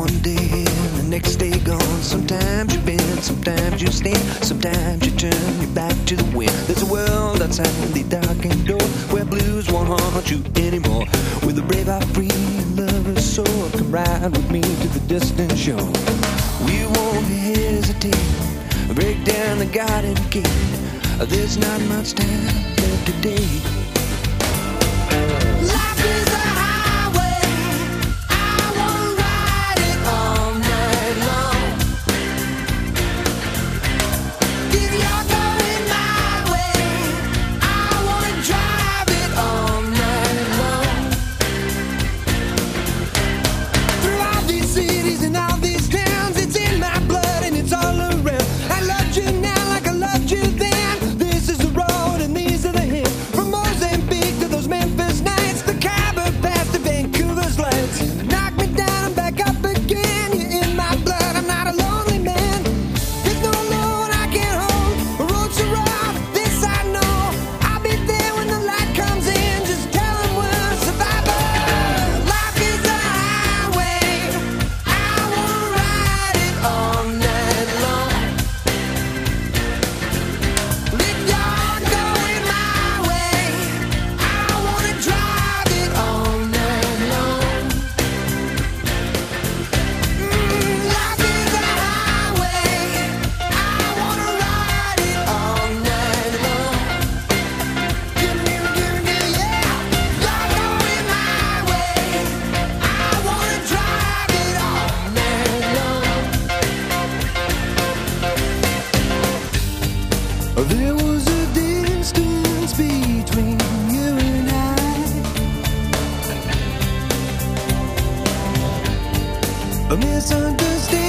one day and the next day gone. Sometimes you bend, sometimes you stand, sometimes you turn your back to the wind. There's a world outside the darkened door where blues won't haunt you anymore. With a brave heart free and lover's soul, come ride with me to the distant shore. We won't hesitate, break down the garden gate. There's not much time left today. Life is a highway, I wanna ride it all night long. If you're going my way, I wanna drive it all night long. Through all these cities and all these towns, it's in my blood and it's all around. I loved you now like I loved you then. This is the road and these are the hills. From Mozambique to those Memphis nights, the Khyber Pass to Vancouver's lights. Knock me down and back up again. You're in my blood, I'm not a lonely man. There's no load I can't hold. The road's so rough, this I know. I'll be there when the light comes in. Just tell them we're survivors. Life is a highway, I wanna ride it all night long. If you're going my way, I wanna drive it all night long. Life is a highway, I wanna ride it all night long. Give me, yeah. You're going my way, I wanna drive it all night long. There was a distance between you and I, a misunderstanding.